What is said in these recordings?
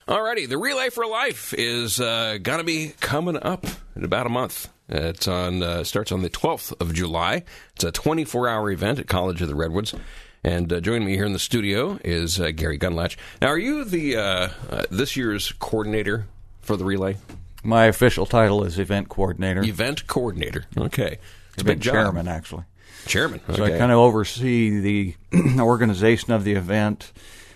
Alrighty, the Relay for Life is going to be coming up in about a month. It's starts on the 12th of July. It's a 24-hour event at College of the Redwoods. And joining me here in the studio is Gary Gunlatch. Now, are you the this year's coordinator for the Relay? My official title is event coordinator. Event coordinator. Okay. It's a big big job. Chairman, actually. Chairman. Okay. So I kind of oversee the organization of the event,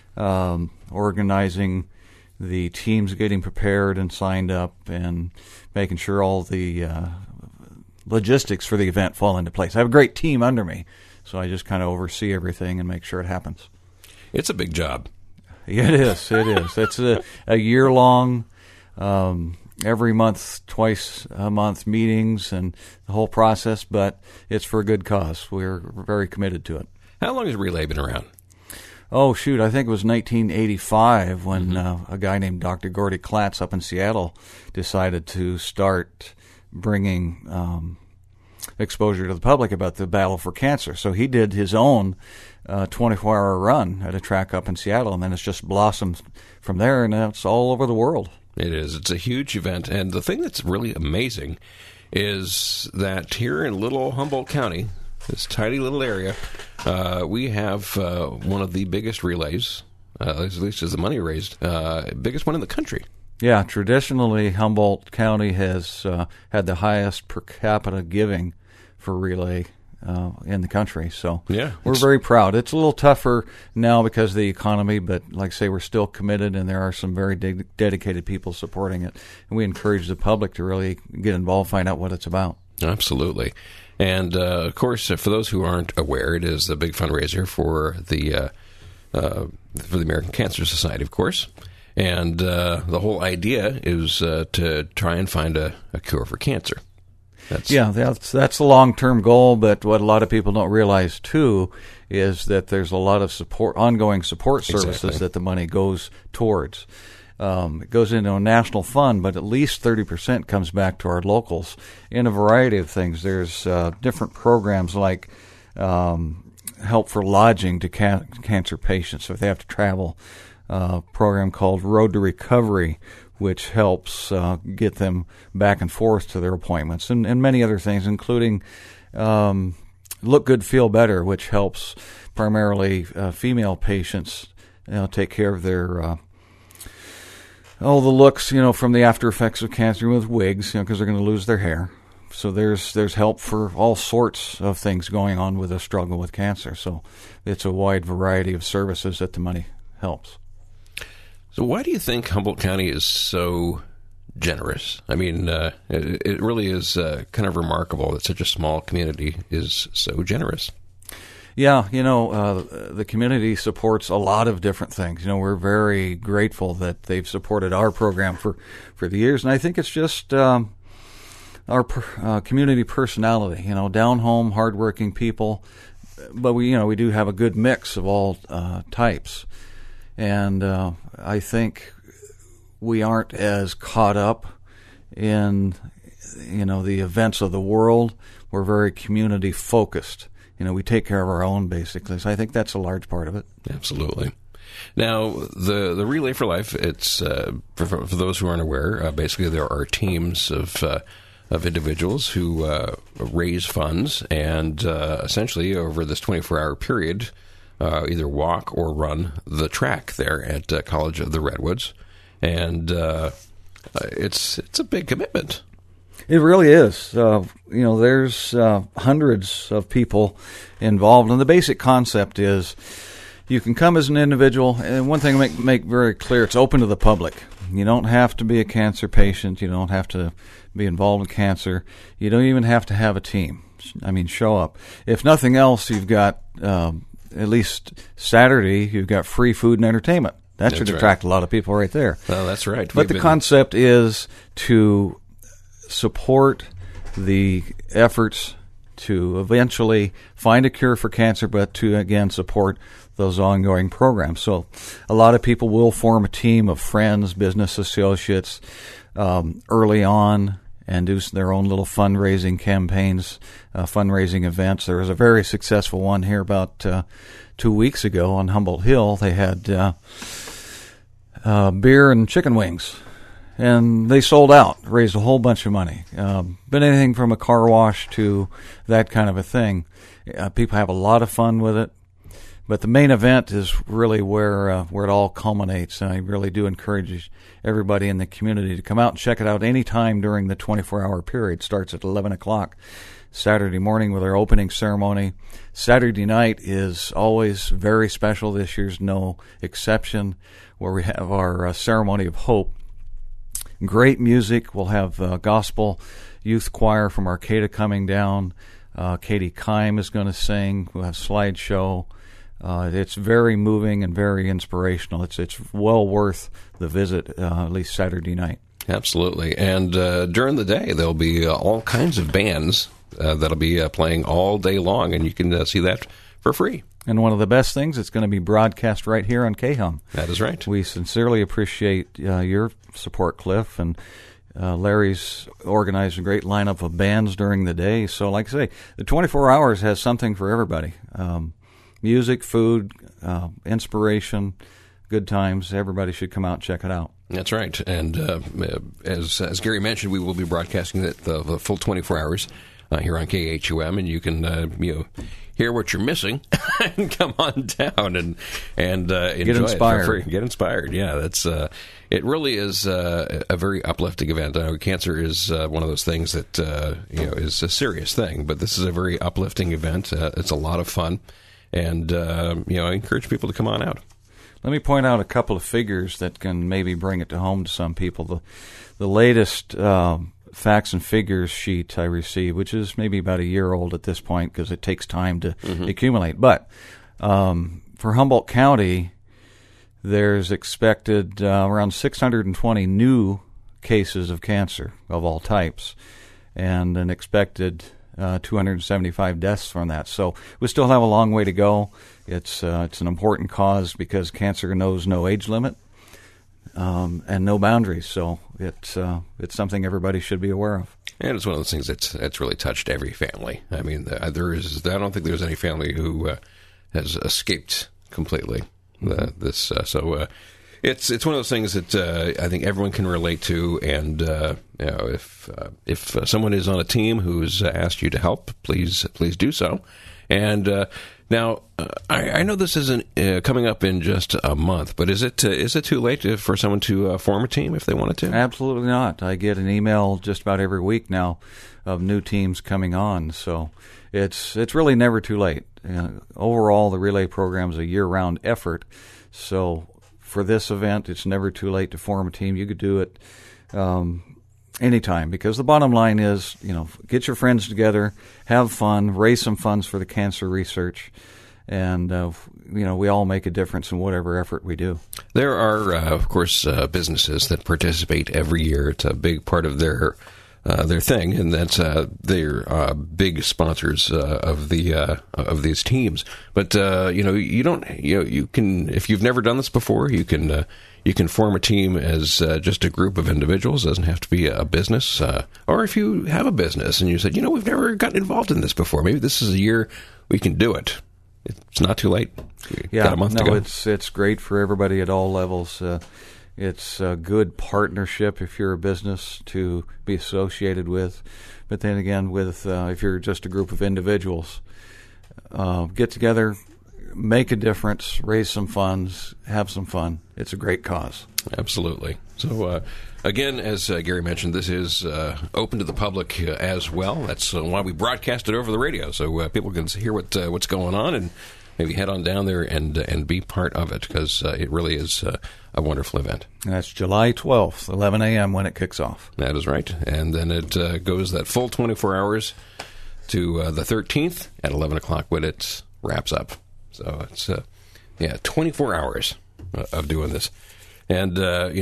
organizing the teams getting prepared and signed up, and making sure all the logistics for the event fall into place. I have a great team under me, so I just kind of oversee everything and make sure it happens. It's a big job. It is. It's a year-long, every month, twice a month meetings and the whole process, but it's for a good cause. We're very committed to it. How long has Relay been around? Oh, shoot, I think it was 1985 when a guy named Dr. Gordy Klatz up in Seattle decided to start bringing exposure to the public about the battle for cancer. So he did his own 24-hour run at a track up in Seattle, and then it's just blossomed from there, and it's all over the world. It is. It's a huge event, and the thing that's really amazing is that here in little Humboldt County, this tiny little area, we have one of the biggest relays, at least as the money raised, biggest one in the country. Yeah, traditionally Humboldt County has had the highest per capita giving for relay in the country. So yeah, we're very proud. It's a little tougher now because of the economy, but like I say, we're still committed, and there are some very dedicated people supporting it. And we encourage the public to really get involved, find out what it's about. Absolutely. And, of course, for those who aren't aware, it is a big fundraiser for the American Cancer Society, of course. And the whole idea is to try and find a cure for cancer. That's the long-term goal, but what a lot of people don't realize, too, is that there's a lot of ongoing support services that the money goes towards. It goes into a national fund, but at least 30% comes back to our locals in a variety of things. There's different programs like help for lodging to cancer patients if they have to travel, a program called Road to Recovery, which helps get them back and forth to their appointments, and many other things, including Look Good, Feel Better, which helps primarily female patients take care of their the looks, from the after effects of cancer with wigs, because they're going to lose their hair. So there's help for all sorts of things going on with a struggle with cancer. So it's a wide variety of services that the money helps. So why do you think Humboldt County is so generous? I mean, it really is kind of remarkable that such a small community is so generous. Yeah, the community supports a lot of different things. We're very grateful that they've supported our program for the years, and I think it's just our community personality. Down home, hardworking people, but we do have a good mix of all types, and I think we aren't as caught up in the events of the world. We're very community focused. We take care of our own, basically. So I think that's a large part of it. Absolutely. Now, the Relay for Life, it's for those who aren't aware, basically there are teams of individuals who raise funds and essentially over this 24-hour period either walk or run the track there at College of the Redwoods. And it's a big commitment. It really is. There's hundreds of people involved, and the basic concept is you can come as an individual, and one thing to make very clear, it's open to the public. You don't have to be a cancer patient. You don't have to be involved in cancer. You don't even have to have a team. Show up. If nothing else, you've got, at least Saturday, you've got free food and entertainment. That should attract a lot of people right there. Well, that's right. But the concept is to support the efforts to eventually find a cure for cancer, but to, again, support those ongoing programs. So a lot of people will form a team of friends, business associates early on and do their own little fundraising campaigns, fundraising events. There was a very successful one here about 2 weeks ago on Humboldt Hill. They had beer and chicken wings. And they sold out, raised a whole bunch of money. But anything from a car wash to that kind of a thing. People have a lot of fun with it. But the main event is really where it all culminates. And I really do encourage everybody in the community to come out and check it out any time during the 24-hour period. It starts at 11 o'clock Saturday morning with our opening ceremony. Saturday night is always very special. This year's no exception, where we have our ceremony of hope. Great music. We'll have gospel youth choir from Arcata coming down. Katie Kime is going to sing. We'll have slideshow. It's very moving and very inspirational. It's well worth the visit, at least Saturday night. Absolutely. And during the day, there'll be all kinds of bands that'll be playing all day long, and you can see that for free. And one of the best things, it's going to be broadcast right here on KHUM. That is right. We sincerely appreciate your support, Cliff, and Larry's organized a great lineup of bands during the day. So, like I say, the 24 hours has something for everybody. Music, food, inspiration, good times. Everybody should come out and check it out. That's right. And as Gary mentioned, we will be broadcasting the full 24 hours here on KHUM, and you can hear what you're missing and come on down and enjoy inspired. It for free. Get inspired. Yeah, that's it. Really is a very uplifting event. I know cancer is one of those things that is a serious thing, but this is a very uplifting event. It's a lot of fun. And, I encourage people to come on out. Let me point out a couple of figures that can maybe bring it to home to some people. The latest facts and figures sheet I received, which is maybe about a year old at this point because it takes time to accumulate. But for Humboldt County, there's expected around 620 new cases of cancer of all types and an expected 275 deaths from that. So we still have a long way to go. It's an important cause because cancer knows no age limit and no boundaries. So it's something everybody should be aware of. And it's one of those things that's really touched every family. I mean, I don't think there's any family who has escaped completely this. It's one of those things that I think everyone can relate to, and if someone is on a team who's asked you to help, please do so. And now I know this isn't coming up in just a month, but is it too late for someone to form a team if they wanted to? Absolutely not. I get an email just about every week now of new teams coming on, so it's really never too late. Overall, the relay program is a year-round effort, so for this event, it's never too late to form a team. You could do it anytime, because the bottom line is, get your friends together, have fun, raise some funds for the cancer research, and we all make a difference in whatever effort we do. There are, of course, businesses that participate every year. It's a big part of their thing, and that's they're big sponsors of these teams. But you can, if you've never done this before, you can form a team as just a group of individuals. It doesn't have to be a business, or if you have a business and you said, we've never gotten involved in this before. Maybe this is a year we can do it. It's not too late. Got a month to go. It's great for everybody at all levels. It's a good partnership if you're a business to be associated with. But then again, if you're just a group of individuals, get together, make a difference, raise some funds, have some fun. It's a great cause. Absolutely. So, again, as Gary mentioned, this is open to the public as well. That's why we broadcast it over the radio, so people can hear what's going on and maybe head on down there and be part of it, because it really is a wonderful event. And that's July 12th, 11 a.m. when it kicks off. That is right. And then it goes that full 24 hours to the 13th at 11 o'clock when it wraps up. So it's 24 hours of doing this. And,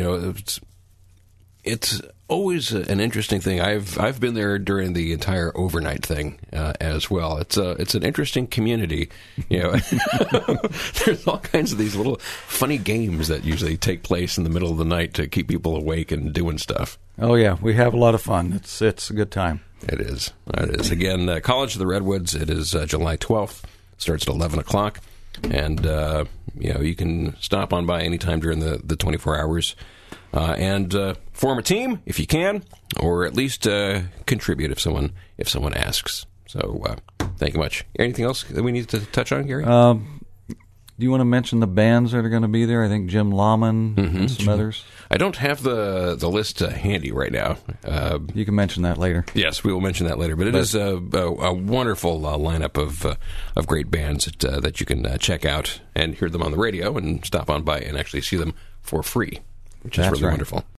it's always an interesting thing. I've been there during the entire overnight thing as well. It's an interesting community. There's all kinds of these little funny games that usually take place in the middle of the night to keep people awake and doing stuff. Oh yeah, we have a lot of fun. It's a good time. It is. Again, College of the Redwoods. It is July 12th. Starts at 11 o'clock. And, you can stop on by anytime during the 24 hours and form a team if you can, or at least contribute if someone asks. So thank you much. Anything else that we need to touch on, Gary? Do you want to mention the bands that are going to be there? I think Jim Lahman and some others. I don't have the list handy right now. You can mention that later. Yes, we will mention that later. But it is a wonderful lineup of great bands that you can check out and hear them on the radio and stop on by and actually see them for free, which is really wonderful.